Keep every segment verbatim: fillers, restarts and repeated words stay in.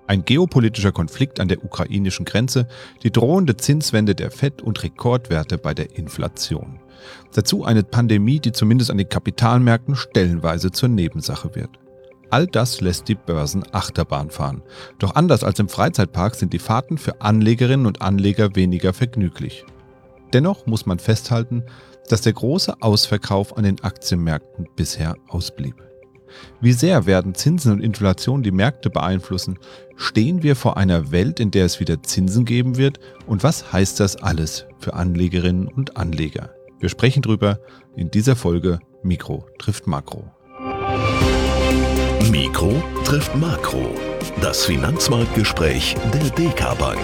Ein geopolitischer Konflikt an der ukrainischen Grenze, die drohende Zinswende der Fed und Rekordwerte bei der Inflation. Dazu eine Pandemie, die zumindest an den Kapitalmärkten stellenweise zur Nebensache wird. All das lässt die Börsen Achterbahn fahren. Doch anders als im Freizeitpark sind die Fahrten für Anlegerinnen und Anleger weniger vergnüglich. Dennoch muss man festhalten, dass der große Ausverkauf an den Aktienmärkten bisher ausblieb. Wie sehr werden Zinsen und Inflation die Märkte beeinflussen? Stehen wir vor einer Welt, in der es wieder Zinsen geben wird? Und was heißt das alles für Anlegerinnen und Anleger? Wir sprechen drüber in dieser Folge Mikro trifft Makro. Mikro trifft Makro. Das Finanzmarktgespräch der D K Bank.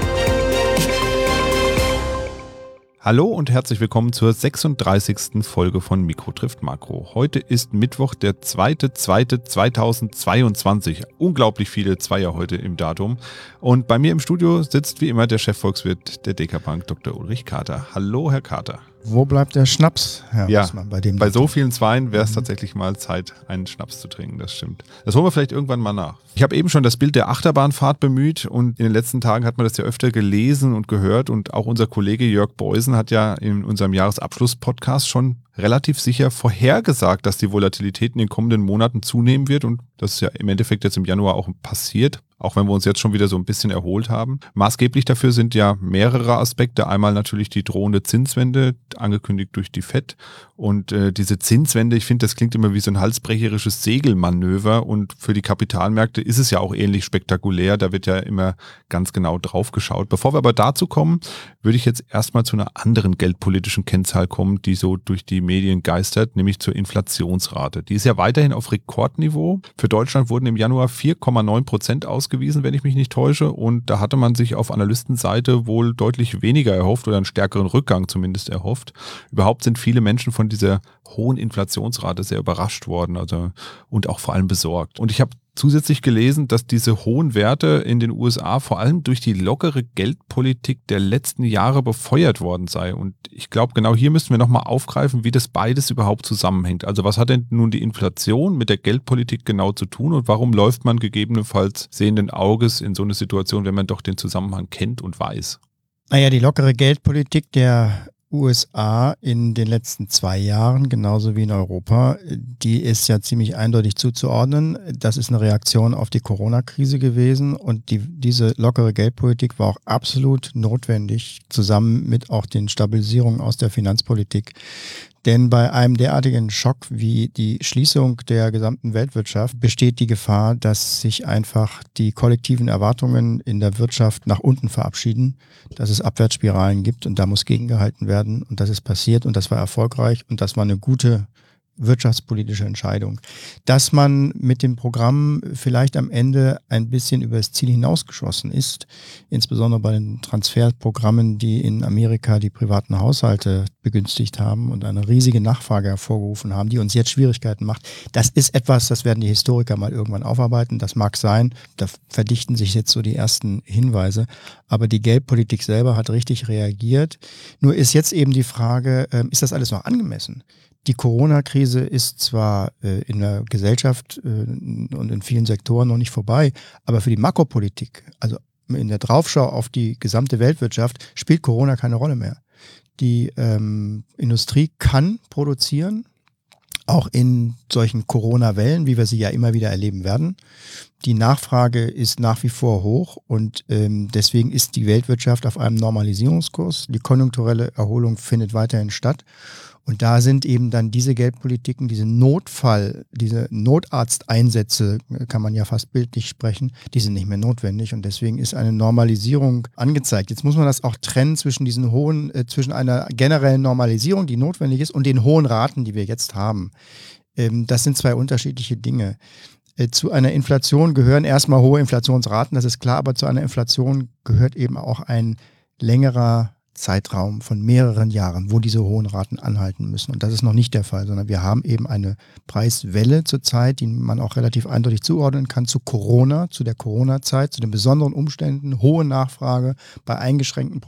Hallo und herzlich willkommen zur sechsunddreißigsten Folge von Mikro trifft Makro. Heute ist Mittwoch, der zweite zweite zweitausendzweiundzwanzig. Unglaublich viele Zweier heute im Datum. Und bei mir im Studio sitzt wie immer der Chefvolkswirt der D K Bank, Doktor Ulrich Kater. Hallo, Herr Kater. Wo bleibt der Schnaps, Herr ja, Rossmann, bei dem bei so vielen Zweien wäre es mhm. tatsächlich mal Zeit, einen Schnaps zu trinken, das stimmt. Das holen wir vielleicht irgendwann mal nach. Ich habe eben schon das Bild der Achterbahnfahrt bemüht und in den letzten Tagen hat man das ja öfter gelesen und gehört und auch unser Kollege Jörg Beusen hat ja in unserem Jahresabschluss-Podcast schon relativ sicher vorhergesagt, dass die Volatilität in den kommenden Monaten zunehmen wird und das ist ja im Endeffekt jetzt im Januar auch passiert, auch wenn wir uns jetzt schon wieder so ein bisschen erholt haben. Maßgeblich dafür sind ja mehrere Aspekte. Einmal natürlich die drohende Zinswende, angekündigt durch die Fed. Und äh, diese Zinswende, ich finde, das klingt immer wie so ein halsbrecherisches Segelmanöver. Und für die Kapitalmärkte ist es ja auch ähnlich spektakulär. Da wird ja immer ganz genau drauf geschaut. Bevor wir aber dazu kommen, würde ich jetzt erstmal zu einer anderen geldpolitischen Kennzahl kommen, die so durch die Medien geistert, nämlich zur Inflationsrate. Die ist ja weiterhin auf Rekordniveau. Für Deutschland wurden im Januar vier Komma neun Prozent ausgewiesen, wenn ich mich nicht täusche. Und da hatte man sich auf Analystenseite wohl deutlich weniger erhofft oder einen stärkeren Rückgang zumindest erhofft. Überhaupt sind viele Menschen von dieser hohen Inflationsrate sehr überrascht worden, also und auch vor allem besorgt. Und ich habe zusätzlich gelesen, dass diese hohen Werte in den U S A vor allem durch die lockere Geldpolitik der letzten Jahre befeuert worden sei. Und ich glaube, genau hier müssen wir nochmal aufgreifen, wie das beides überhaupt zusammenhängt. Also was hat denn nun die Inflation mit der Geldpolitik genau zu tun und warum läuft man gegebenenfalls sehenden Auges in so eine Situation, wenn man doch den Zusammenhang kennt und weiß? Naja, die lockere Geldpolitik der U S A in den letzten zwei Jahren, genauso wie in Europa, die ist ja ziemlich eindeutig zuzuordnen. Das ist eine Reaktion auf die Corona-Krise gewesen und die, diese lockere Geldpolitik war auch absolut notwendig, zusammen mit auch den Stabilisierungen aus der Finanzpolitik. Denn bei einem derartigen Schock wie die Schließung der gesamten Weltwirtschaft besteht die Gefahr, dass sich einfach die kollektiven Erwartungen in der Wirtschaft nach unten verabschieden, dass es Abwärtsspiralen gibt und da muss gegengehalten werden und das ist passiert und das war erfolgreich und das war eine gute wirtschaftspolitische Entscheidung. Dass man mit dem Programm vielleicht am Ende ein bisschen über das Ziel hinausgeschossen ist, insbesondere bei den Transferprogrammen, die in Amerika die privaten Haushalte begünstigt haben und eine riesige Nachfrage hervorgerufen haben, die uns jetzt Schwierigkeiten macht. Das ist etwas, das werden die Historiker mal irgendwann aufarbeiten. Das mag sein, da verdichten sich jetzt so die ersten Hinweise. Aber die Geldpolitik selber hat richtig reagiert. Nur ist jetzt eben die Frage, ist das alles noch angemessen? Die Corona-Krise ist zwar äh, in der Gesellschaft äh, und in vielen Sektoren noch nicht vorbei, aber für die Makropolitik, also in der Draufschau auf die gesamte Weltwirtschaft, spielt Corona keine Rolle mehr. Die ähm, Industrie kann produzieren, auch in solchen Corona-Wellen, wie wir sie ja immer wieder erleben werden. Die Nachfrage ist nach wie vor hoch und ähm, deswegen ist die Weltwirtschaft auf einem Normalisierungskurs. Die konjunkturelle Erholung findet weiterhin statt. Und da sind eben dann diese Geldpolitiken, diese Notfall, diese Notarzteinsätze, kann man ja fast bildlich sprechen, die sind nicht mehr notwendig und deswegen ist eine Normalisierung angezeigt. Jetzt muss man das auch trennen zwischen diesen hohen, äh, zwischen einer generellen Normalisierung, die notwendig ist, und den hohen Raten, die wir jetzt haben. Ähm, das sind zwei unterschiedliche Dinge. Äh, zu einer Inflation gehören erstmal hohe Inflationsraten, das ist klar, aber zu einer Inflation gehört eben auch ein längerer Zeitraum von mehreren Jahren, wo diese hohen Raten anhalten müssen. Und das ist noch nicht der Fall, sondern wir haben eben eine Preiswelle zurzeit, die man auch relativ eindeutig zuordnen kann zu Corona, zu der Corona-Zeit, zu den besonderen Umständen, hohe Nachfrage bei eingeschränkten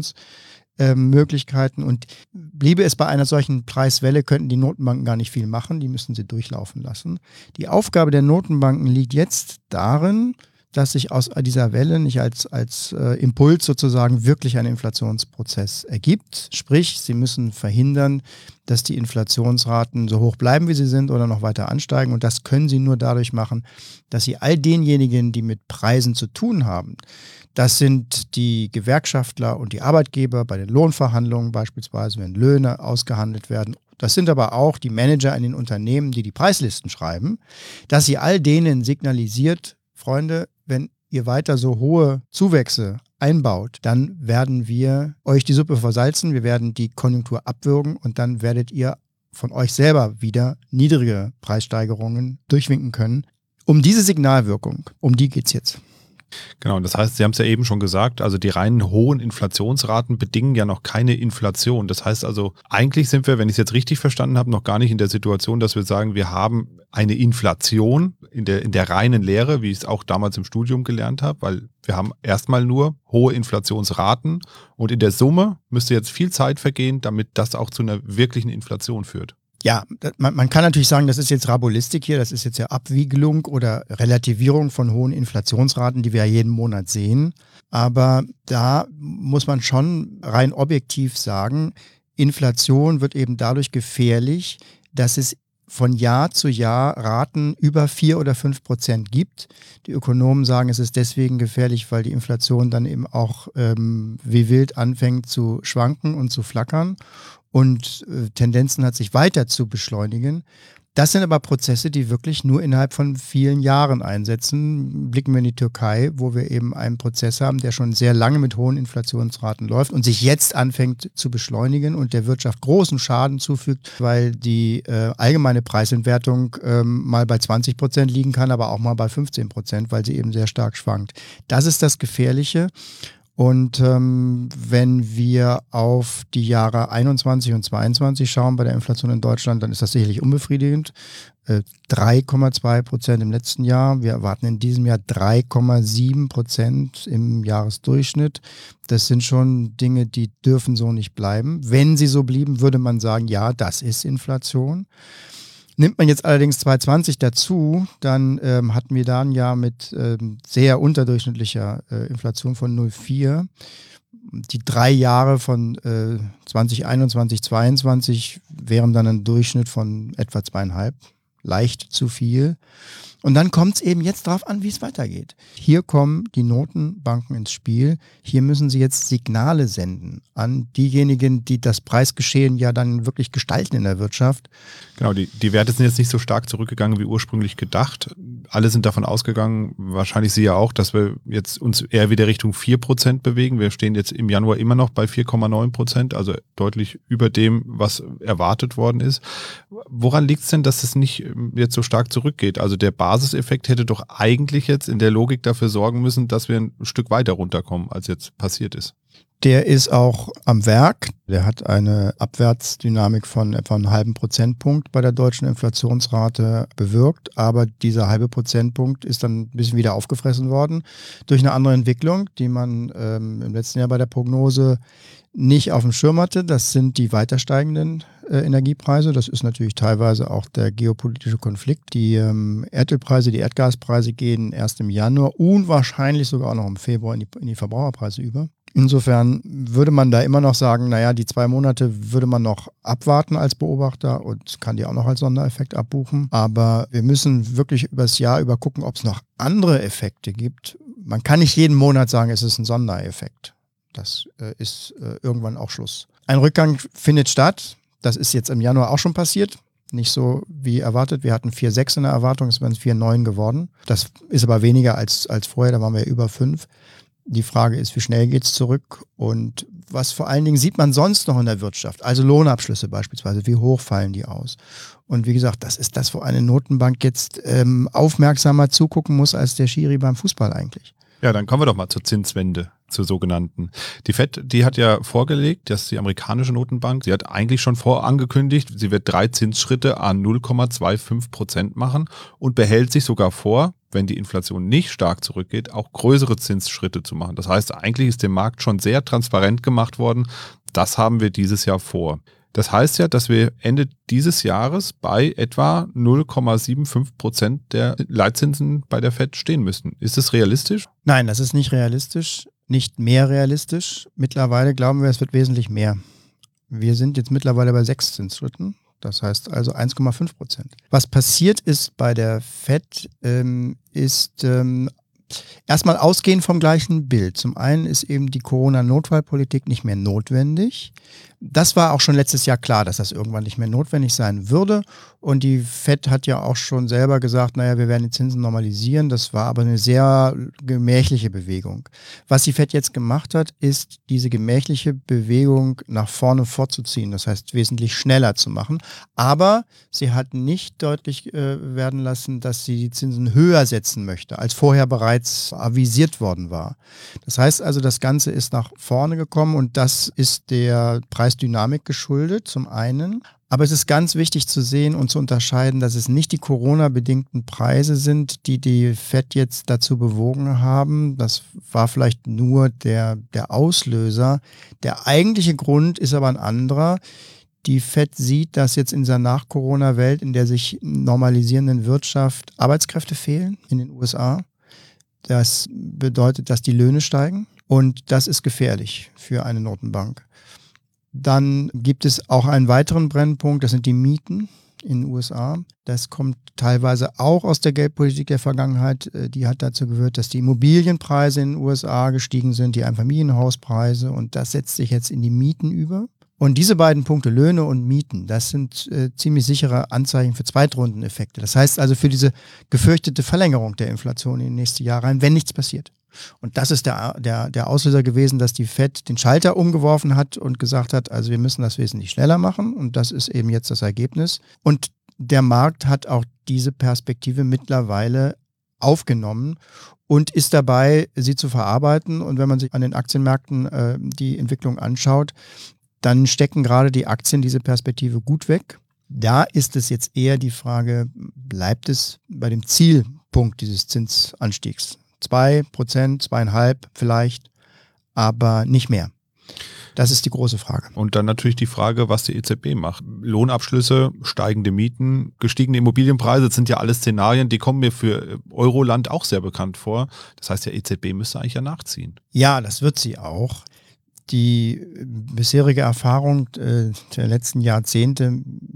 Produktionsmöglichkeiten. Und bliebe es bei einer solchen Preiswelle, könnten die Notenbanken gar nicht viel machen, die müssen sie durchlaufen lassen. Die Aufgabe der Notenbanken liegt jetzt darin, dass sich aus dieser Welle nicht als, als äh, Impuls sozusagen wirklich ein Inflationsprozess ergibt. Sprich, sie müssen verhindern, dass die Inflationsraten so hoch bleiben, wie sie sind oder noch weiter ansteigen. Und das können sie nur dadurch machen, dass sie all denjenigen, die mit Preisen zu tun haben, das sind die Gewerkschaftler und die Arbeitgeber bei den Lohnverhandlungen beispielsweise, wenn Löhne ausgehandelt werden. Das sind aber auch die Manager in den Unternehmen, die die Preislisten schreiben, dass sie all denen signalisiert, Freunde, wenn ihr weiter so hohe Zuwächse einbaut, dann werden wir euch die Suppe versalzen, wir werden die Konjunktur abwürgen und dann werdet ihr von euch selber wieder niedrige Preissteigerungen durchwinken können. Um diese Signalwirkung, um die geht es jetzt. Genau, das heißt, Sie haben es ja eben schon gesagt, also die reinen hohen Inflationsraten bedingen ja noch keine Inflation. Das heißt also, eigentlich sind wir, wenn ich es jetzt richtig verstanden habe, noch gar nicht in der Situation, dass wir sagen, wir haben eine Inflation in der, in der reinen Lehre, wie ich es auch damals im Studium gelernt habe, weil wir haben erstmal nur hohe Inflationsraten und in der Summe müsste jetzt viel Zeit vergehen, damit das auch zu einer wirklichen Inflation führt. Ja, man, man kann natürlich sagen, das ist jetzt Rabulistik hier, das ist jetzt ja Abwiegelung oder Relativierung von hohen Inflationsraten, die wir ja jeden Monat sehen. Aber da muss man schon rein objektiv sagen, Inflation wird eben dadurch gefährlich, dass es von Jahr zu Jahr Raten über vier oder fünf Prozent gibt. Die Ökonomen sagen, es ist deswegen gefährlich, weil die Inflation dann eben auch ähm, wie wild anfängt zu schwanken und zu flackern und äh, Tendenzen hat, sich weiter zu beschleunigen. Das sind aber Prozesse, die wirklich nur innerhalb von vielen Jahren einsetzen. Blicken wir in die Türkei, wo wir eben einen Prozess haben, der schon sehr lange mit hohen Inflationsraten läuft und sich jetzt anfängt zu beschleunigen und der Wirtschaft großen Schaden zufügt, weil die äh, allgemeine Preisentwertung ähm, mal bei zwanzig Prozent liegen kann, aber auch mal bei fünfzehn Prozent, weil sie eben sehr stark schwankt. Das ist das Gefährliche. Und ähm, wenn wir auf die Jahre einundzwanzig und zweiundzwanzig schauen bei der Inflation in Deutschland, dann ist das sicherlich unbefriedigend. Äh, drei Komma zwei Prozent im letzten Jahr. Wir erwarten in diesem Jahr drei Komma sieben Prozent im Jahresdurchschnitt. Das sind schon Dinge, die dürfen so nicht bleiben. Wenn sie so blieben, würde man sagen, ja, das ist Inflation. Nimmt man jetzt allerdings zweitausendzwanzig dazu, dann ähm, hatten wir da ein Jahr mit ähm, sehr unterdurchschnittlicher äh, Inflation von null Komma vier. Die drei Jahre von äh, zwanzig einundzwanzig, zweiundzwanzig wären dann ein Durchschnitt von etwa zweieinhalb. Leicht zu viel. Und dann kommt es eben jetzt darauf an, wie es weitergeht. Hier kommen die Notenbanken ins Spiel. Hier müssen sie jetzt Signale senden an diejenigen, die das Preisgeschehen ja dann wirklich gestalten in der Wirtschaft. Genau, die, die Werte sind jetzt nicht so stark zurückgegangen wie ursprünglich gedacht. Alle sind davon ausgegangen, wahrscheinlich Sie ja auch, dass wir jetzt uns eher wieder Richtung vier Prozent bewegen. Wir stehen jetzt im Januar immer noch bei vier Komma neun Prozent, also deutlich über dem, was erwartet worden ist. Woran liegt es denn, dass es nicht jetzt so stark zurückgeht? Also der Basiseffekt hätte doch eigentlich jetzt in der Logik dafür sorgen müssen, dass wir ein Stück weiter runterkommen, als jetzt passiert ist. Der ist auch am Werk. Der hat eine Abwärtsdynamik von etwa einem halben Prozentpunkt bei der deutschen Inflationsrate bewirkt. Aber dieser halbe Prozentpunkt ist dann ein bisschen wieder aufgefressen worden durch eine andere Entwicklung, die man ähm, im letzten Jahr bei der Prognose nicht auf dem Schirm hatte. Das sind die weiter steigenden äh, Energiepreise. Das ist natürlich teilweise auch der geopolitische Konflikt. Die ähm, Erdölpreise, die Erdgaspreise gehen erst im Januar und wahrscheinlich sogar auch noch im Februar in die, in die Verbraucherpreise über. Insofern würde man da immer noch sagen, naja, die zwei Monate würde man noch abwarten als Beobachter und kann die auch noch als Sondereffekt abbuchen. Aber wir müssen wirklich übers Jahr über gucken, ob es noch andere Effekte gibt. Man kann nicht jeden Monat sagen, es ist ein Sondereffekt. Das äh, ist äh, irgendwann auch Schluss. Ein Rückgang findet statt. Das ist jetzt im Januar auch schon passiert. Nicht so wie erwartet. Wir hatten vier Komma sechs in der Erwartung, es wären vier Komma neun geworden. Das ist aber weniger als, als vorher, da waren wir über fünf. Die Frage ist, wie schnell geht es zurück und was vor allen Dingen sieht man sonst noch in der Wirtschaft? Also Lohnabschlüsse beispielsweise, wie hoch fallen die aus? Und wie gesagt, das ist das, wo eine Notenbank jetzt ähm, aufmerksamer zugucken muss als der Schiri beim Fußball eigentlich. Ja, dann kommen wir doch mal zur Zinswende, zur sogenannten. Die Fed, die hat ja vorgelegt, dass die amerikanische Notenbank, sie hat eigentlich schon vorangekündigt, sie wird drei Zinsschritte an null Komma fünfundzwanzig Prozent machen und behält sich sogar vor, wenn die Inflation nicht stark zurückgeht, auch größere Zinsschritte zu machen. Das heißt, eigentlich ist dem Markt schon sehr transparent gemacht worden, das haben wir dieses Jahr vor. Das heißt ja, dass wir Ende dieses Jahres bei etwa null Komma fünfundsiebzig Prozent der Leitzinsen bei der Fed stehen müssten. Ist das realistisch? Nein, das ist nicht realistisch, nicht mehr realistisch. Mittlerweile glauben wir, es wird wesentlich mehr. Wir sind jetzt mittlerweile bei sechs Zinsschritten. Das heißt also eins Komma fünf Prozent. Was passiert ist bei der Fed, ähm, ist ähm, erstmal ausgehend vom gleichen Bild. Zum einen ist eben die Corona-Notfallpolitik nicht mehr notwendig. Das war auch schon letztes Jahr klar, dass das irgendwann nicht mehr notwendig sein würde. Und die Fed hat ja auch schon selber gesagt, naja, wir werden die Zinsen normalisieren. Das war aber eine sehr gemächliche Bewegung. Was die Fed jetzt gemacht hat, ist diese gemächliche Bewegung nach vorne vorzuziehen. Das heißt, wesentlich schneller zu machen. Aber sie hat nicht deutlich äh, werden lassen, dass sie die Zinsen höher setzen möchte, als vorher bereits avisiert worden war. Das heißt also, das Ganze ist nach vorne gekommen und das ist der Preisdynamik geschuldet, zum einen. Aber es ist ganz wichtig zu sehen und zu unterscheiden, dass es nicht die Corona-bedingten Preise sind, die die Fed jetzt dazu bewogen haben. Das war vielleicht nur der, der Auslöser. Der eigentliche Grund ist aber ein anderer. Die Fed sieht, dass jetzt in dieser Nach-Corona-Welt, in der sich normalisierenden Wirtschaft Arbeitskräfte fehlen in den U S A. Das bedeutet, dass die Löhne steigen und das ist gefährlich für eine Notenbank. Dann gibt es auch einen weiteren Brennpunkt, das sind die Mieten in den U S A. Das kommt teilweise auch aus der Geldpolitik der Vergangenheit. Die hat dazu geführt, dass die Immobilienpreise in den U S A gestiegen sind, die Einfamilienhauspreise, und das setzt sich jetzt in die Mieten über. Und diese beiden Punkte, Löhne und Mieten, das sind äh, ziemlich sichere Anzeichen für Zweitrundeneffekte. Das heißt also für diese gefürchtete Verlängerung der Inflation in die nächsten Jahre rein, wenn nichts passiert. Und das ist der, der, der Auslöser gewesen, dass die Fed den Schalter umgeworfen hat und gesagt hat, also wir müssen das wesentlich schneller machen, und das ist eben jetzt das Ergebnis. Und der Markt hat auch diese Perspektive mittlerweile aufgenommen und ist dabei, sie zu verarbeiten. Und wenn man sich an den Aktienmärkten äh, die Entwicklung anschaut, dann stecken gerade die Aktien diese Perspektive gut weg. Da ist es jetzt eher die Frage, bleibt es bei dem Zielpunkt dieses Zinsanstiegs? Zwei Prozent, zweieinhalb vielleicht, aber nicht mehr. Das ist die große Frage. Und dann natürlich die Frage, was die E Z B macht. Lohnabschlüsse, steigende Mieten, gestiegene Immobilienpreise, das sind ja alles Szenarien, die kommen mir für Euroland auch sehr bekannt vor. Das heißt, der E Z B müsste eigentlich ja nachziehen. Ja, das wird sie auch. Die bisherige Erfahrung äh, der letzten Jahrzehnte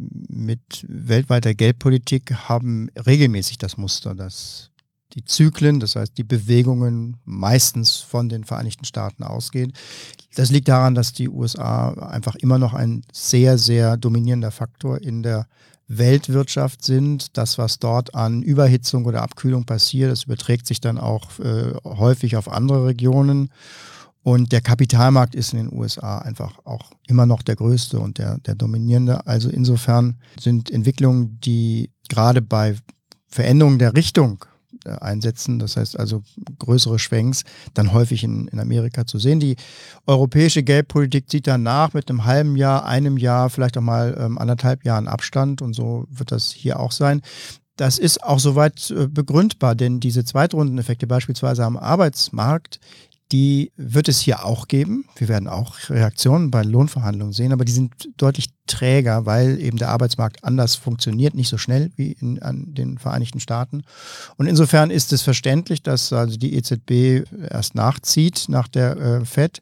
mit weltweiter Geldpolitik haben regelmäßig das Muster, dass die Zyklen, das heißt die Bewegungen meistens von den Vereinigten Staaten ausgehen. Das liegt daran, dass die U S A einfach immer noch ein sehr, sehr dominierender Faktor in der Weltwirtschaft sind. Das, was dort an Überhitzung oder Abkühlung passiert, das überträgt sich dann auch äh, häufig auf andere Regionen. Und der Kapitalmarkt ist in den U S A einfach auch immer noch der größte und der, der dominierende. Also insofern sind Entwicklungen, die gerade bei Veränderungen der Richtung einsetzen, das heißt also größere Schwenks, dann häufig in, in Amerika zu sehen. Die europäische Geldpolitik zieht danach mit einem halben Jahr, einem Jahr, vielleicht auch mal ähm, anderthalb Jahren Abstand, und so wird das hier auch sein. Das ist auch soweit äh, begründbar, denn diese Zweitrundeneffekte beispielsweise am Arbeitsmarkt, die wird es hier auch geben. Wir werden auch Reaktionen bei Lohnverhandlungen sehen, aber die sind deutlich träger, weil eben der Arbeitsmarkt anders funktioniert, nicht so schnell wie in an den Vereinigten Staaten. Und insofern ist es verständlich, dass also die E Z B erst nachzieht nach der äh, Fed.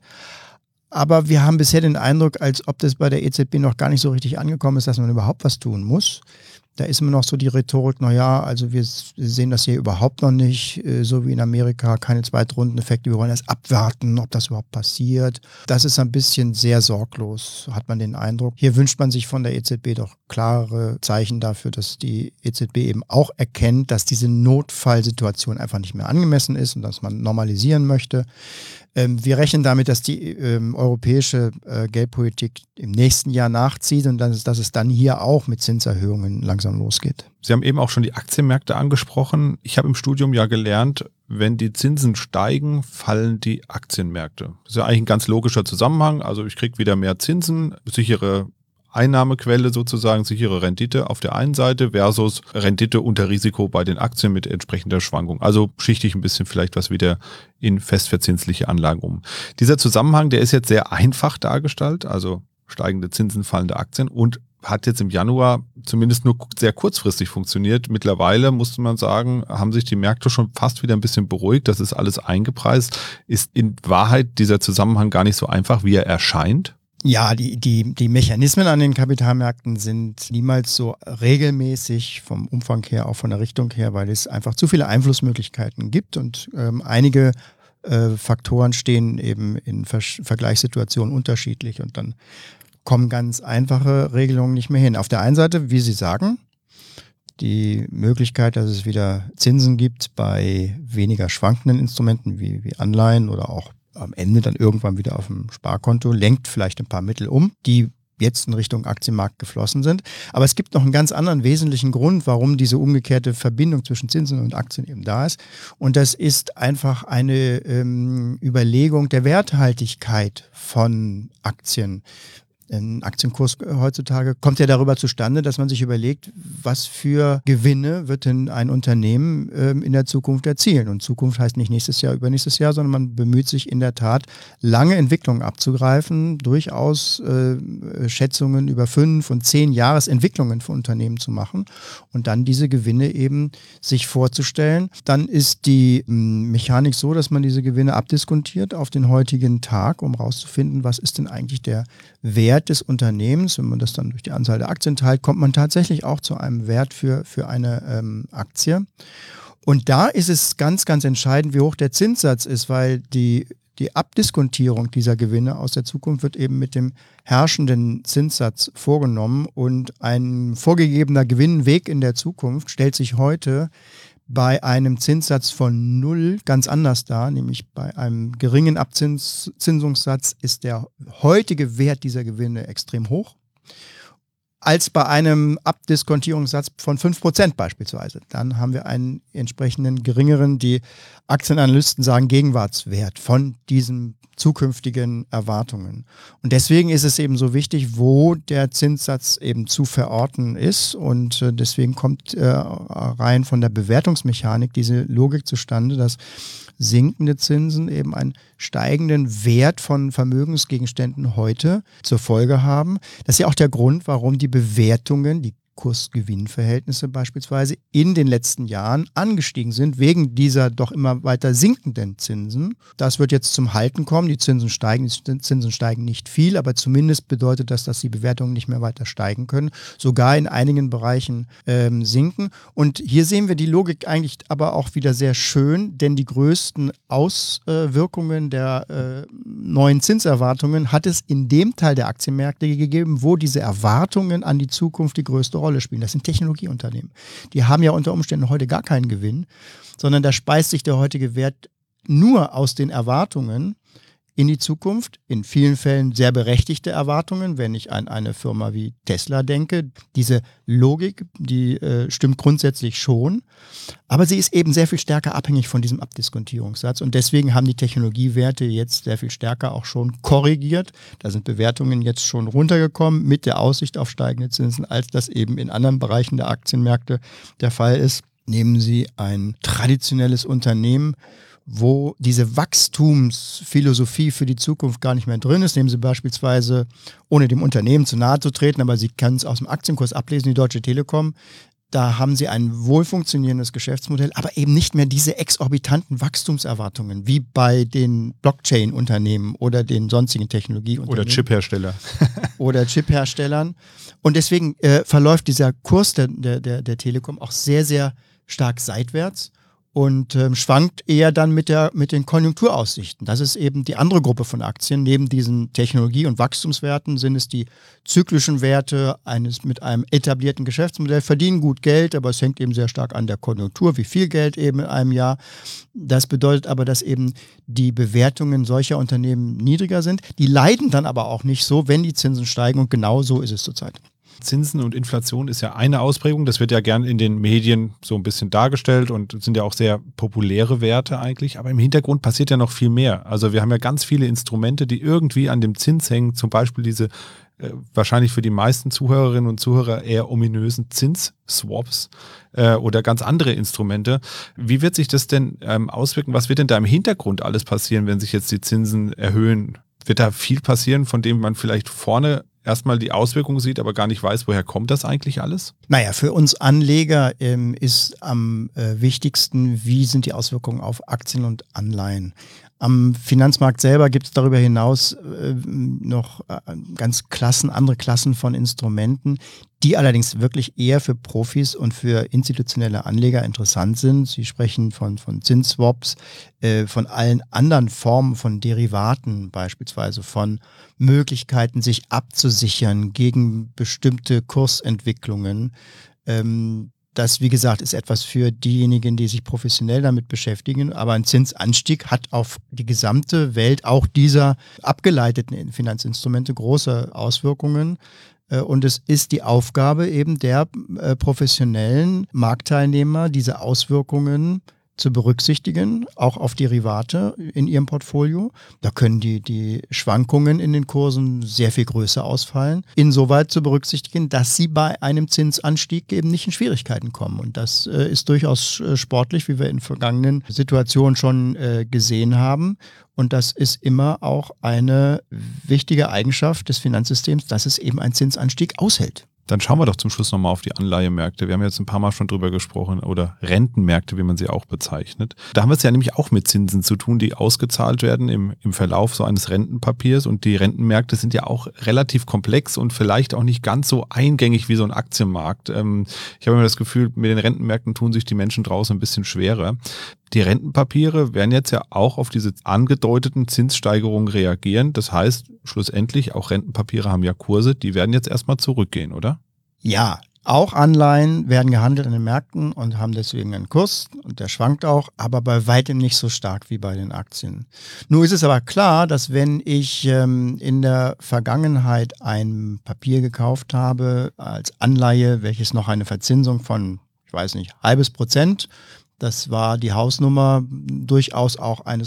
Aber wir haben bisher den Eindruck, als ob das bei der E Z B noch gar nicht so richtig angekommen ist, dass man überhaupt was tun muss. Da ist immer noch so die Rhetorik, naja, also wir sehen das hier überhaupt noch nicht, so wie in Amerika, keine Zweitrundeneffekte, wir wollen erst abwarten, ob das überhaupt passiert. Das ist ein bisschen sehr sorglos, hat man den Eindruck. Hier wünscht man sich von der E Z B doch klare Zeichen dafür, dass die E Z B eben auch erkennt, dass diese Notfallsituation einfach nicht mehr angemessen ist und dass man normalisieren möchte. Ähm, wir rechnen damit, dass die ähm, europäische äh, Geldpolitik im nächsten Jahr nachzieht und dass, dass es dann hier auch mit Zinserhöhungen langsam losgeht. Sie haben eben auch schon die Aktienmärkte angesprochen. Ich habe im Studium ja gelernt, wenn die Zinsen steigen, fallen die Aktienmärkte. Das ist ja eigentlich ein ganz logischer Zusammenhang. Also ich kriege wieder mehr Zinsen, sichere Einnahmequelle sozusagen, sichere Rendite auf der einen Seite versus Rendite unter Risiko bei den Aktien mit entsprechender Schwankung. Also schichte ich ein bisschen vielleicht was wieder in festverzinsliche Anlagen um. Dieser Zusammenhang, der ist jetzt sehr einfach dargestellt, also steigende Zinsen, fallende Aktien und hat jetzt im Januar zumindest nur sehr kurzfristig funktioniert. Mittlerweile, musste man sagen, haben sich die Märkte schon fast wieder ein bisschen beruhigt. Das ist alles eingepreist. Ist in Wahrheit dieser Zusammenhang gar nicht so einfach, wie er erscheint? Ja, die, die, die Mechanismen an den Kapitalmärkten sind niemals so regelmäßig vom Umfang her, auch von der Richtung her, weil es einfach zu viele Einflussmöglichkeiten gibt und ähm, einige äh, Faktoren stehen eben in Ver- Vergleichssituationen unterschiedlich und dann kommen ganz einfache Regelungen nicht mehr hin. Auf der einen Seite, wie Sie sagen, die Möglichkeit, dass es wieder Zinsen gibt bei weniger schwankenden Instrumenten wie, wie Anleihen oder auch am Ende dann irgendwann wieder auf dem Sparkonto, lenkt vielleicht ein paar Mittel um, die jetzt in Richtung Aktienmarkt geflossen sind. Aber es gibt noch einen ganz anderen wesentlichen Grund, warum diese umgekehrte Verbindung zwischen Zinsen und Aktien eben da ist. Und das ist einfach eine ähm, Überlegung der Werthaltigkeit von Aktien. Ein Aktienkurs heutzutage kommt ja darüber zustande, dass man sich überlegt, was für Gewinne wird denn ein Unternehmen ähm, in der Zukunft erzielen. Und Zukunft heißt nicht nächstes Jahr, übernächstes Jahr, sondern man bemüht sich in der Tat, lange Entwicklungen abzugreifen, durchaus äh, Schätzungen über fünf und zehn Jahresentwicklungen von Unternehmen zu machen und dann diese Gewinne eben sich vorzustellen. Dann ist die ähm, Mechanik so, dass man diese Gewinne abdiskontiert auf den heutigen Tag, um rauszufinden, was ist denn eigentlich der Wert des Unternehmens. Wenn man das dann durch die Anzahl der Aktien teilt, kommt man tatsächlich auch zu einem Wert für, für eine ähm, Aktie. Und da ist es ganz, ganz entscheidend, wie hoch der Zinssatz ist, weil die, die Abdiskontierung dieser Gewinne aus der Zukunft wird eben mit dem herrschenden Zinssatz vorgenommen und ein vorgegebener Gewinnweg in der Zukunft stellt sich heute bei einem Zinssatz von null ganz anders dar, nämlich bei einem geringen Abzinsungssatz ist der heutige Wert dieser Gewinne extrem hoch, als bei einem Abdiskontierungssatz von fünf Prozent beispielsweise. Dann haben wir einen entsprechenden geringeren, die Aktienanalysten sagen, Gegenwartswert von diesen zukünftigen Erwartungen. Und deswegen ist es eben so wichtig, wo der Zinssatz eben zu verorten ist. Und äh, deswegen kommt äh, rein von der Bewertungsmechanik diese Logik zustande, dass sinkende Zinsen eben einen steigenden Wert von Vermögensgegenständen heute zur Folge haben. Das ist ja auch der Grund, warum die Bewertungen, die Kurs-Gewinn-Verhältnisse beispielsweise in den letzten Jahren angestiegen sind, wegen dieser doch immer weiter sinkenden Zinsen. Das wird jetzt zum Halten kommen. Die Zinsen steigen, die Zinsen steigen nicht viel, aber zumindest bedeutet das, dass die Bewertungen nicht mehr weiter steigen können, sogar in einigen Bereichen ähm, sinken. Und hier sehen wir die Logik eigentlich aber auch wieder sehr schön, denn die größten Auswirkungen der äh, neuen Zinserwartungen hat es in dem Teil der Aktienmärkte gegeben, wo diese Erwartungen an die Zukunft die größte Rolle spielen. Das sind Technologieunternehmen. Die haben ja unter Umständen heute gar keinen Gewinn, sondern da speist sich der heutige Wert nur aus den Erwartungen in die Zukunft. In vielen Fällen sehr berechtigte Erwartungen, wenn ich an eine Firma wie Tesla denke. Diese Logik, die äh, stimmt grundsätzlich schon, aber sie ist eben sehr viel stärker abhängig von diesem Abdiskontierungssatz und deswegen haben die Technologiewerte jetzt sehr viel stärker auch schon korrigiert. Da sind Bewertungen jetzt schon runtergekommen mit der Aussicht auf steigende Zinsen, als das eben in anderen Bereichen der Aktienmärkte der Fall ist. Nehmen Sie ein traditionelles Unternehmen, wo diese Wachstumsphilosophie für die Zukunft gar nicht mehr drin ist. Nehmen Sie beispielsweise, ohne dem Unternehmen zu nahe zu treten, aber Sie können es aus dem Aktienkurs ablesen, die Deutsche Telekom. Da haben Sie ein wohl funktionierendes Geschäftsmodell, aber eben nicht mehr diese exorbitanten Wachstumserwartungen wie bei den Blockchain-Unternehmen oder den sonstigen Technologieunternehmen. Oder Chiphersteller. Oder Chipherstellern. Und deswegen äh, verläuft dieser Kurs der, der, der, der Telekom auch sehr, sehr stark seitwärts. Und ähm, schwankt eher dann mit, der, mit den Konjunkturaussichten. Das ist eben die andere Gruppe von Aktien. Neben diesen Technologie- und Wachstumswerten sind es die zyklischen Werte eines mit einem etablierten Geschäftsmodell, verdienen gut Geld, aber es hängt eben sehr stark an der Konjunktur, wie viel Geld eben in einem Jahr. Das bedeutet aber, dass eben die Bewertungen solcher Unternehmen niedriger sind. Die leiden dann aber auch nicht so, wenn die Zinsen steigen und genau so ist es zurzeit. Zinsen und Inflation ist ja eine Ausprägung. Das wird ja gern in den Medien so ein bisschen dargestellt und sind ja auch sehr populäre Werte eigentlich. Aber im Hintergrund passiert ja noch viel mehr. Also wir haben ja ganz viele Instrumente, die irgendwie an dem Zins hängen. Zum Beispiel diese äh, wahrscheinlich für die meisten Zuhörerinnen und Zuhörer eher ominösen Zinsswaps äh, oder ganz andere Instrumente. Wie wird sich das denn ähm, auswirken? Was wird denn da im Hintergrund alles passieren, wenn sich jetzt die Zinsen erhöhen? Wird da viel passieren, von dem man vielleicht vorne erstmal die Auswirkungen sieht, aber gar nicht weiß, woher kommt das eigentlich alles? Naja, für uns Anleger ähm, ist am äh, wichtigsten, wie sind die Auswirkungen auf Aktien und Anleihen. Am Finanzmarkt selber gibt es darüber hinaus äh, noch äh, ganz Klassen, andere Klassen von Instrumenten, die allerdings wirklich eher für Profis und für institutionelle Anleger interessant sind. Sie sprechen von, von Zinsswaps, äh, von allen anderen Formen von Derivaten, beispielsweise von Möglichkeiten, sich abzusichern gegen bestimmte Kursentwicklungen. Ähm, Das, wie gesagt, ist etwas für diejenigen, die sich professionell damit beschäftigen. Aber ein Zinsanstieg hat auf die gesamte Welt auch dieser abgeleiteten Finanzinstrumente große Auswirkungen. Und es ist die Aufgabe eben der professionellen Marktteilnehmer, diese Auswirkungen zu berücksichtigen, auch auf Derivate in ihrem Portfolio. Da können die, die Schwankungen in den Kursen sehr viel größer ausfallen. Insoweit zu berücksichtigen, dass sie bei einem Zinsanstieg eben nicht in Schwierigkeiten kommen. Und das äh, ist durchaus äh, sportlich, wie wir in vergangenen Situationen schon äh, gesehen haben. Und das ist immer auch eine wichtige Eigenschaft des Finanzsystems, dass es eben einen Zinsanstieg aushält. Dann schauen wir doch zum Schluss nochmal auf die Anleihemärkte. Wir haben jetzt ein paar Mal schon drüber gesprochen, oder Rentenmärkte, wie man sie auch bezeichnet. Da haben wir es ja nämlich auch mit Zinsen zu tun, die ausgezahlt werden im, im Verlauf so eines Rentenpapiers. Und die Rentenmärkte sind ja auch relativ komplex und vielleicht auch nicht ganz so eingängig wie so ein Aktienmarkt. Ähm, ich habe immer das Gefühl, mit den Rentenmärkten tun sich die Menschen draußen ein bisschen schwerer. Die Rentenpapiere werden jetzt ja auch auf diese angedeuteten Zinssteigerungen reagieren. Das heißt, schlussendlich, auch Rentenpapiere haben ja Kurse, die werden jetzt erstmal zurückgehen, oder? Ja, auch Anleihen werden gehandelt an den Märkten und haben deswegen einen Kurs und der schwankt auch, aber bei weitem nicht so stark wie bei den Aktien. Nun ist es aber klar, dass wenn ich ähm, in der Vergangenheit ein Papier gekauft habe als Anleihe, welches noch eine Verzinsung von, ich weiß nicht, halbes Prozent, das war die Hausnummer durchaus auch eines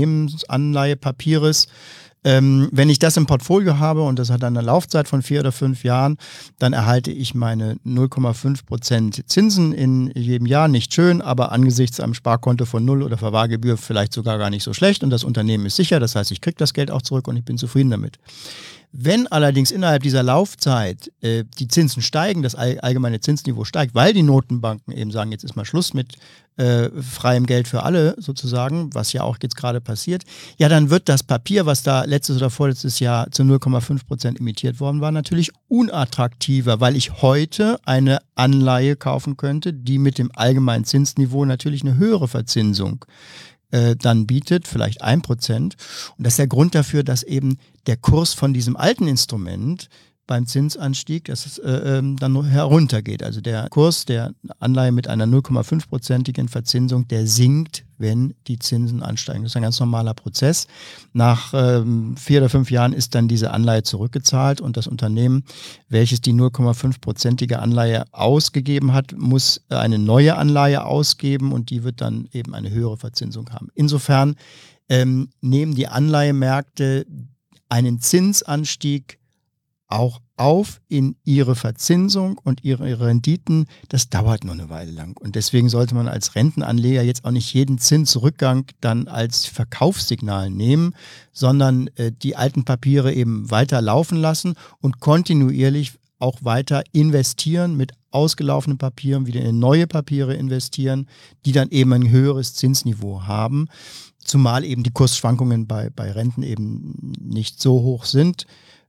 Unternehmensanleihepapieres. Ähm, wenn ich das im Portfolio habe und das hat eine Laufzeit von vier oder fünf Jahren, dann erhalte ich meine null Komma fünf Prozent Zinsen in jedem Jahr. Nicht schön, aber angesichts einem Sparkonto von null oder Verwahrgebühr vielleicht sogar gar nicht so schlecht. Und das Unternehmen ist sicher, das heißt, ich kriege das Geld auch zurück und ich bin zufrieden damit. Wenn allerdings innerhalb dieser Laufzeit äh, die Zinsen steigen, das all, allgemeine Zinsniveau steigt, weil die Notenbanken eben sagen, jetzt ist mal Schluss mit äh, freiem Geld für alle sozusagen, was ja auch jetzt gerade passiert, ja, dann wird das Papier, was da letztes oder vorletztes Jahr zu null Komma fünf Prozent emittiert worden war, natürlich unattraktiver, weil ich heute eine Anleihe kaufen könnte, die mit dem allgemeinen Zinsniveau natürlich eine höhere Verzinsung dann bietet, vielleicht ein Prozent. Und das ist der Grund dafür, dass eben der Kurs von diesem alten Instrument beim Zinsanstieg, dass es äh, ähm, dann heruntergeht. Also der Kurs der Anleihe mit einer null Komma fünf prozentigen Verzinsung, der sinkt, wenn die Zinsen ansteigen. Das ist ein ganz normaler Prozess. Nach ähm, vier oder fünf Jahren ist dann diese Anleihe zurückgezahlt und das Unternehmen, welches die null Komma fünf prozentige Anleihe ausgegeben hat, muss eine neue Anleihe ausgeben und die wird dann eben eine höhere Verzinsung haben. Insofern ähm, nehmen die Anleihemärkte einen Zinsanstieg auch auf in ihre Verzinsung und ihre, ihre Renditen. Das dauert nur eine Weile lang. Und deswegen sollte man als Rentenanleger jetzt auch nicht jeden Zinsrückgang dann als Verkaufssignal nehmen, sondern äh, die alten Papiere eben weiter laufen lassen und kontinuierlich auch weiter investieren mit ausgelaufenen Papieren, wieder in neue Papiere investieren, die dann eben ein höheres Zinsniveau haben. Zumal eben die Kursschwankungen bei, bei Renten eben nicht so hoch sind.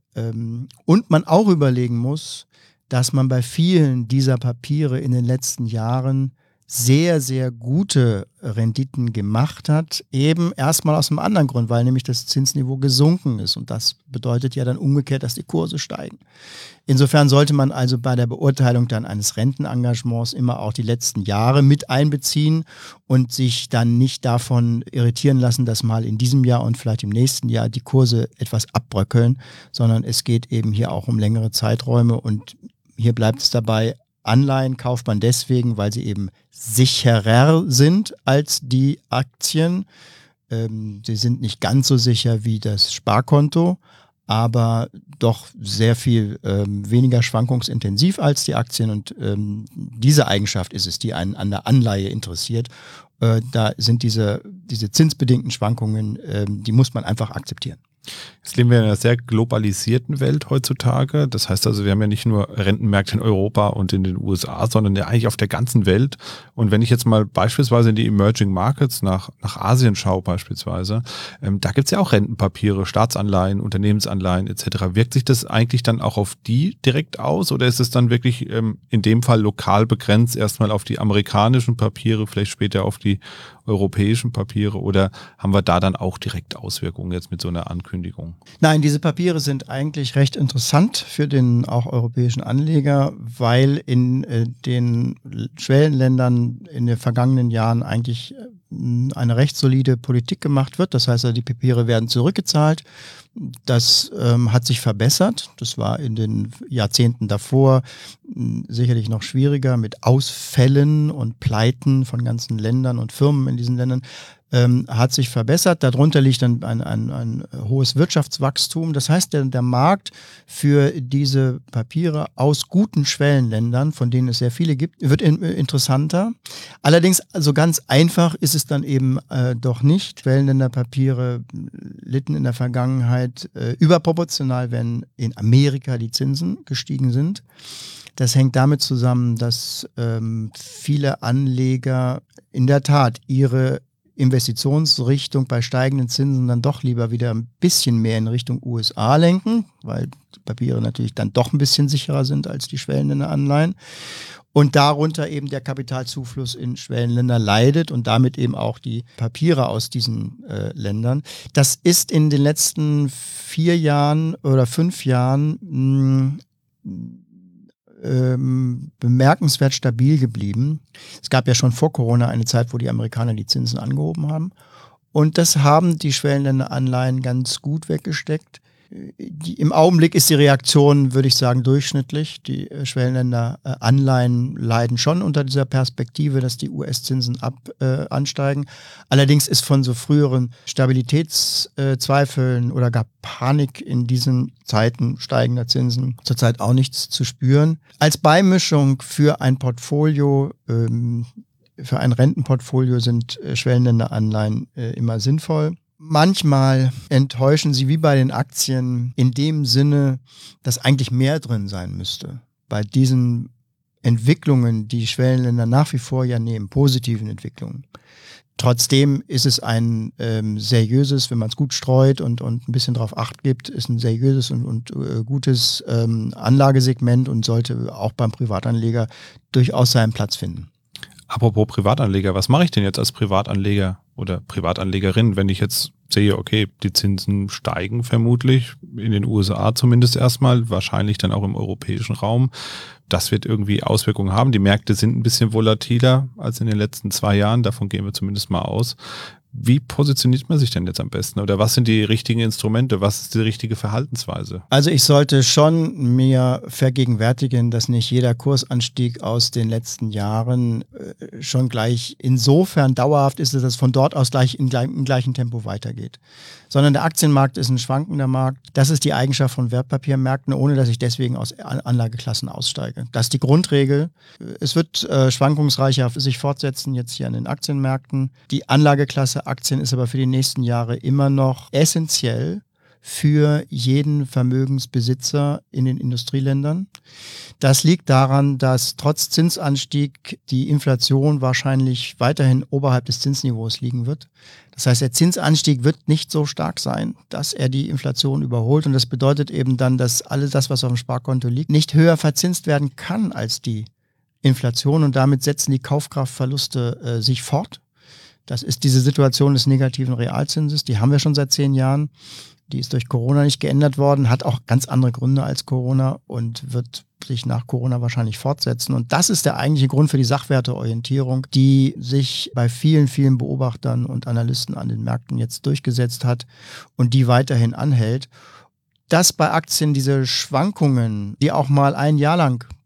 Und man auch überlegen muss, dass man bei vielen dieser Papiere in den letzten Jahren sehr, sehr gute Renditen gemacht hat, eben erstmal aus einem anderen Grund, weil nämlich das Zinsniveau gesunken ist und das bedeutet ja dann umgekehrt, dass die Kurse steigen. Insofern sollte man also bei der Beurteilung dann eines Rentenengagements immer auch die letzten Jahre mit einbeziehen und sich dann nicht davon irritieren lassen, dass mal in diesem Jahr und vielleicht im nächsten Jahr die Kurse etwas abbröckeln, sondern es geht eben hier auch um längere Zeiträume und hier bleibt es dabei, Anleihen kauft man deswegen, weil sie eben sicherer sind als die Aktien. Ähm, sie sind nicht ganz so sicher wie das Sparkonto, aber doch sehr viel ähm, weniger schwankungsintensiv als die Aktien. Und ähm, diese Eigenschaft ist es, die einen an der Anleihe interessiert. Äh, da sind diese, diese zinsbedingten Schwankungen, ähm, die muss man einfach akzeptieren. Jetzt leben wir in einer sehr globalisierten Welt heutzutage. Das heißt also, wir haben ja nicht nur Rentenmärkte in Europa und in den U S A, sondern ja eigentlich auf der ganzen Welt. Und wenn ich jetzt mal beispielsweise in die Emerging Markets nach, nach Asien schaue beispielsweise, ähm, da gibt es ja auch Rentenpapiere, Staatsanleihen, Unternehmensanleihen et cetera. Wirkt sich das eigentlich dann auch auf die direkt aus oder ist es dann wirklich ähm, in dem Fall lokal begrenzt erstmal auf die amerikanischen Papiere, vielleicht später auf die europäischen Papiere oder haben wir da dann auch direkt Auswirkungen jetzt mit so einer Ankündigung? Nein, diese Papiere sind eigentlich recht interessant für den auch europäischen Anleger, weil in äh, den Schwellenländern in den vergangenen Jahren eigentlich äh, eine recht solide Politik gemacht wird. Das heißt, also die Papiere werden zurückgezahlt. Das ähm, hat sich verbessert. Das war in den Jahrzehnten davor mh, sicherlich noch schwieriger mit Ausfällen und Pleiten von ganzen Ländern und Firmen in diesen Ländern. Ähm, hat sich verbessert. Darunter liegt ein, ein, ein, ein hohes Wirtschaftswachstum. Das heißt, der, der Markt für diese Papiere aus guten Schwellenländern, von denen es sehr viele gibt, wird in, äh, interessanter. Allerdings, also ganz einfach ist es dann eben äh, doch nicht. Schwellenländerpapiere litten in der Vergangenheit äh, überproportional, wenn in Amerika die Zinsen gestiegen sind. Das hängt damit zusammen, dass ähm, viele Anleger in der Tat ihre Investitionsrichtung bei steigenden Zinsen dann doch lieber wieder ein bisschen mehr in Richtung U S A lenken, weil die Papiere natürlich dann doch ein bisschen sicherer sind als die Schwellenländeranleihen. Und darunter eben der Kapitalzufluss in Schwellenländer leidet und damit eben auch die Papiere aus diesen äh, Ländern. Das ist in den letzten vier Jahren oder fünf Jahren mh, Ähm, bemerkenswert stabil geblieben. Es gab ja schon vor Corona eine Zeit, wo die Amerikaner die Zinsen angehoben haben. Und das haben die Schwellenländeranleihen ganz gut weggesteckt. Die, im Augenblick ist die Reaktion, würde ich sagen, durchschnittlich. Die äh, Schwellenländeranleihen leiden schon unter dieser Perspektive, dass die U S-Zinsen ab, äh, ansteigen. Allerdings ist von so früheren Stabilitätszweifeln äh, oder gar Panik in diesen Zeiten steigender Zinsen zurzeit auch nichts zu spüren. Als Beimischung für ein Portfolio, ähm, für ein Rentenportfolio sind äh, Schwellenländeranleihen äh, immer sinnvoll. Manchmal enttäuschen sie wie bei den Aktien in dem Sinne, dass eigentlich mehr drin sein müsste. Bei diesen Entwicklungen, die Schwellenländer nach wie vor ja nehmen, positiven Entwicklungen. Trotzdem ist es ein ähm, seriöses, wenn man es gut streut und, und ein bisschen drauf Acht gibt, ist ein seriöses und, und äh, gutes ähm, Anlagesegment und sollte auch beim Privatanleger durchaus seinen Platz finden. Apropos Privatanleger, was mache ich denn jetzt als Privatanleger oder Privatanlegerin, wenn ich jetzt sehe, okay, die Zinsen steigen vermutlich, in den U S A zumindest erstmal, wahrscheinlich dann auch im europäischen Raum. Das wird irgendwie Auswirkungen haben. Die Märkte sind ein bisschen volatiler als in den letzten zwei Jahren, davon gehen wir zumindest mal aus. Wie positioniert man sich denn jetzt am besten? Oder was sind die richtigen Instrumente? Was ist die richtige Verhaltensweise? Also ich sollte schon mir vergegenwärtigen, dass nicht jeder Kursanstieg aus den letzten Jahren äh, schon gleich insofern dauerhaft ist, dass es von dort aus gleich in, gleich, im gleichen Tempo weitergeht. Sondern der Aktienmarkt ist ein schwankender Markt. Das ist die Eigenschaft von Wertpapiermärkten, ohne dass ich deswegen aus Anlageklassen aussteige. Das ist die Grundregel. Es wird äh, schwankungsreicher sich fortsetzen jetzt hier an den Aktienmärkten. Die Anlageklasse Aktien ist aber für die nächsten Jahre immer noch essentiell für jeden Vermögensbesitzer in den Industrieländern. Das liegt daran, dass trotz Zinsanstieg die Inflation wahrscheinlich weiterhin oberhalb des Zinsniveaus liegen wird. Das heißt, der Zinsanstieg wird nicht so stark sein, dass er die Inflation überholt. Und das bedeutet eben dann, dass alles das, was auf dem Sparkonto liegt, nicht höher verzinst werden kann als die Inflation. Und damit setzen die Kaufkraftverluste äh, sich fort. Das ist diese Situation des negativen Realzinses, die haben wir schon seit zehn Jahren. Die ist durch Corona nicht geändert worden, hat auch ganz andere Gründe als Corona und wird sich nach Corona wahrscheinlich fortsetzen. Und das ist der eigentliche Grund für die Sachwerteorientierung, die sich bei vielen, vielen Beobachtern und Analysten an den Märkten jetzt durchgesetzt hat und die weiterhin anhält. Dass bei Aktien diese Schwankungen, die auch mal ein Jahr lang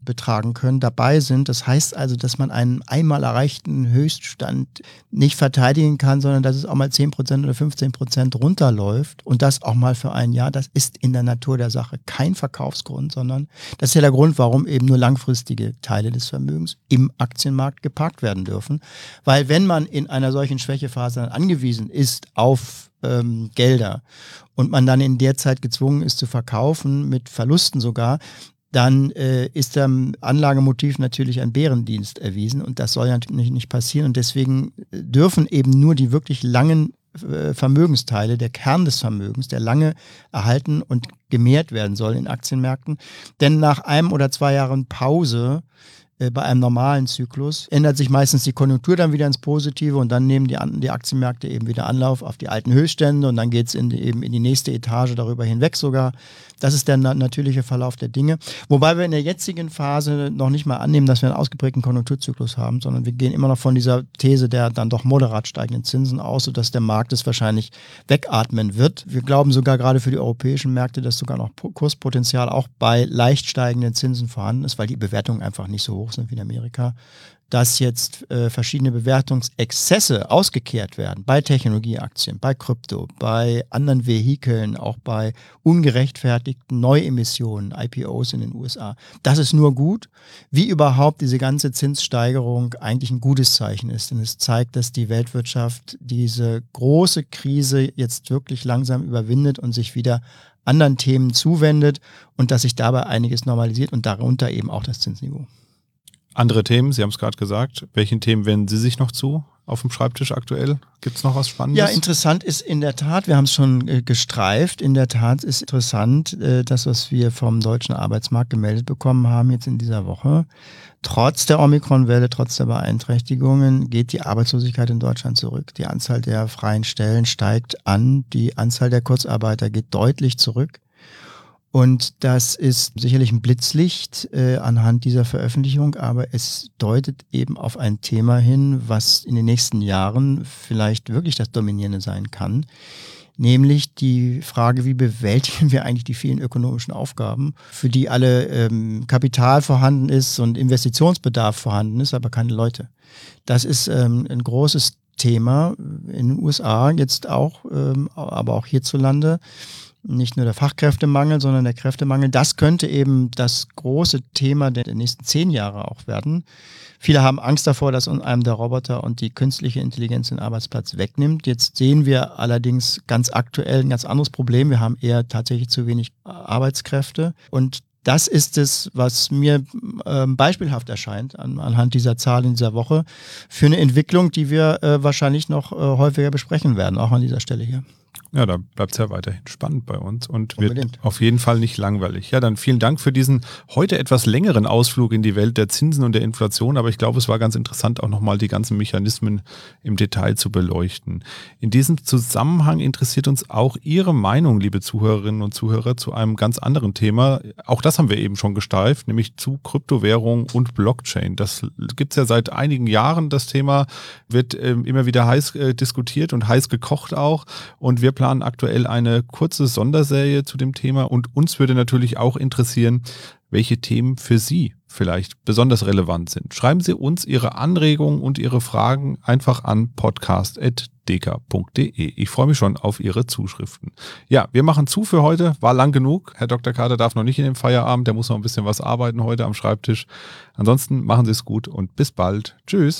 betragen können, dabei sind. Das heißt also, dass man einen einmal erreichten Höchststand nicht verteidigen kann, sondern dass es auch mal zehn Prozent oder fünfzehn Prozent runterläuft und das auch mal für ein Jahr. Das ist in der Natur der Sache kein Verkaufsgrund, sondern das ist ja der Grund, warum eben nur langfristige Teile des Vermögens im Aktienmarkt geparkt werden dürfen. Weil wenn man in einer solchen Schwächephase dann angewiesen ist auf ähm, Gelder und man dann in der Zeit gezwungen ist zu verkaufen, mit Verlusten sogar, dann äh, ist dem Anlagemotiv natürlich ein Bärendienst erwiesen und das soll natürlich nicht passieren und deswegen dürfen eben nur die wirklich langen äh, Vermögensteile, der Kern des Vermögens, der lange erhalten und gemehrt werden soll in Aktienmärkten, denn nach einem oder zwei Jahren Pause bei einem normalen Zyklus ändert sich meistens die Konjunktur dann wieder ins Positive und dann nehmen die, die Aktienmärkte eben wieder Anlauf auf die alten Höchststände und dann geht es in die, eben in die nächste Etage darüber hinweg sogar. Das ist der na- natürliche Verlauf der Dinge. Wobei wir in der jetzigen Phase noch nicht mal annehmen, dass wir einen ausgeprägten Konjunkturzyklus haben, sondern wir gehen immer noch von dieser These der dann doch moderat steigenden Zinsen aus, sodass der Markt es wahrscheinlich wegatmen wird. Wir glauben sogar gerade für die europäischen Märkte, dass sogar noch Kurspotenzial auch bei leicht steigenden Zinsen vorhanden ist, weil die Bewertungen einfach nicht so hoch sind wie in Amerika, dass jetzt äh, verschiedene Bewertungsexzesse ausgekehrt werden bei Technologieaktien, bei Krypto, bei anderen Vehikeln, auch bei ungerechtfertigten Neuemissionen, I P Os in den U S A. Das ist nur gut, wie überhaupt diese ganze Zinssteigerung eigentlich ein gutes Zeichen ist. Denn es zeigt, dass die Weltwirtschaft diese große Krise jetzt wirklich langsam überwindet und sich wieder anderen Themen zuwendet und dass sich dabei einiges normalisiert und darunter eben auch das Zinsniveau. Andere Themen, Sie haben es gerade gesagt. Welchen Themen wenden Sie sich noch zu auf dem Schreibtisch aktuell? Gibt es noch was Spannendes? Ja, interessant ist in der Tat, wir haben es schon äh, gestreift, in der Tat ist interessant, äh, das, was wir vom deutschen Arbeitsmarkt gemeldet bekommen haben jetzt in dieser Woche. Trotz der Omikron-Welle, trotz der Beeinträchtigungen geht die Arbeitslosigkeit in Deutschland zurück. Die Anzahl der freien Stellen steigt an, die Anzahl der Kurzarbeiter geht deutlich zurück. Und das ist sicherlich ein Blitzlicht äh, anhand dieser Veröffentlichung, aber es deutet eben auf ein Thema hin, was in den nächsten Jahren vielleicht wirklich das Dominierende sein kann. Nämlich die Frage, wie bewältigen wir eigentlich die vielen ökonomischen Aufgaben, für die alle ähm, Kapital vorhanden ist und Investitionsbedarf vorhanden ist, aber keine Leute. Das ist ähm, ein großes Thema in den U S A jetzt auch, ähm, aber auch hierzulande. Nicht nur der Fachkräftemangel, sondern der Kräftemangel. Das könnte eben das große Thema der nächsten zehn Jahre auch werden. Viele haben Angst davor, dass einem der Roboter und die künstliche Intelligenz den Arbeitsplatz wegnimmt. Jetzt sehen wir allerdings ganz aktuell ein ganz anderes Problem. Wir haben eher tatsächlich zu wenig Arbeitskräfte. Und das ist es, was mir äh, beispielhaft erscheint an, anhand dieser Zahl in dieser Woche für eine Entwicklung, die wir äh, wahrscheinlich noch äh, häufiger besprechen werden, auch an dieser Stelle hier. Ja, da bleibt es ja weiterhin spannend bei uns und wird Unbedingt. auf jeden Fall nicht langweilig. Ja, dann vielen Dank für diesen heute etwas längeren Ausflug in die Welt der Zinsen und der Inflation, aber ich glaube, es war ganz interessant, auch nochmal die ganzen Mechanismen im Detail zu beleuchten. In diesem Zusammenhang interessiert uns auch Ihre Meinung, liebe Zuhörerinnen und Zuhörer, zu einem ganz anderen Thema. Auch das haben wir eben schon gestreift, nämlich zu Kryptowährung und Blockchain. Das gibt es ja seit einigen Jahren, das Thema wird äh, immer wieder heiß äh, diskutiert und heiß gekocht auch, und wir planen aktuell eine kurze Sonderserie zu dem Thema und uns würde natürlich auch interessieren, welche Themen für Sie vielleicht besonders relevant sind. Schreiben Sie uns Ihre Anregungen und Ihre Fragen einfach an podcast punkt d k punkt d e. Ich freue mich schon auf Ihre Zuschriften. Ja, wir machen zu für heute. War lang genug. Herr Doktor Kater darf noch nicht in den Feierabend. Der muss noch ein bisschen was arbeiten heute am Schreibtisch. Ansonsten machen Sie es gut und bis bald. Tschüss.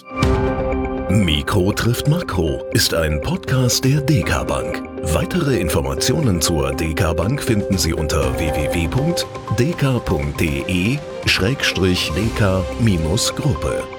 Mikro trifft Makro ist ein Podcast der D K Bank. Weitere Informationen zur D K Bank finden Sie unter w w w punkt d k punkt d e schrägstrich d k Gruppe.